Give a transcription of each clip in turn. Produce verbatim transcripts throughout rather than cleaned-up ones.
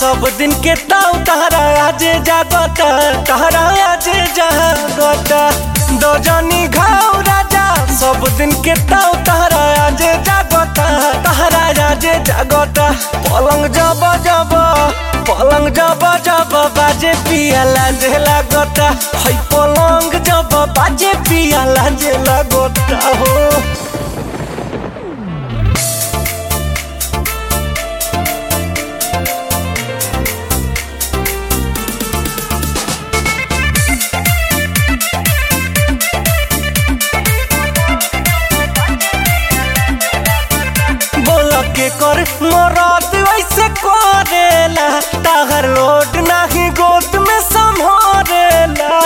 सब दिन के ताऊ तहरा आजे जागता तहरा आजे जागता दो जनी घाव राजा सब दिन के ताऊ तहरा आजे जागता तहरा आजे जागता पलंग जब जब पलंग जब जब बाजे पिया लाजे लागता है पलंग जब बाजे पिया लाजे लागता हो। के कर मोरात वैसे करेला ताहर लोट नहीं गोद में संभारेला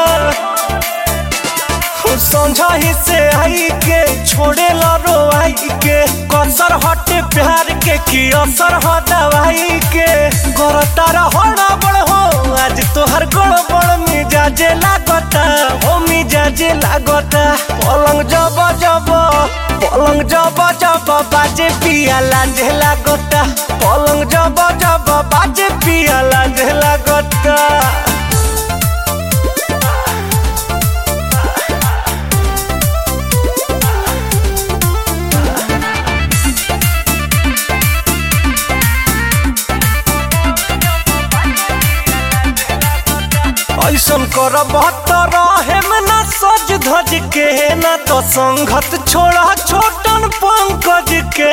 समझा ही से आई के छोड़े ला रोई के कसर हटे प्यार के की असर हो दवाई के घर तारा होना बड़ हो आज तोहर गड़बड़ मिजाजे लागता हो मिजाजे लागता पलंग जब जब पलंग जब जब बाजे पिया लाजे लागता पलंग जब जब बाजे पिया लाजे लागता। ऐसन कर बहत्तर में ना सज धज के ना तो संगत छोड़ा छोटन पंकज के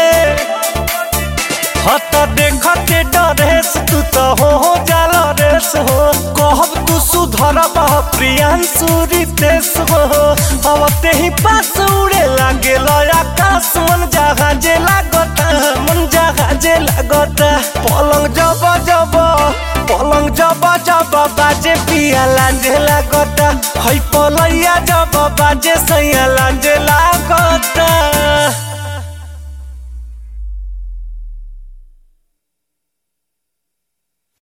हत देखते डरेस तू तो हो हो जाला रेस हो कहब तू सुधर बह प्रियांशु रितेश हो अब ते ही पास उड़े लागे आकाश मन जहाजे लागता मन जहाजे लागता पलंग जब जब पलंग जब जब बाजे पिया लाजे लागता है पलैया जब बाजे सैया लाजे लागता।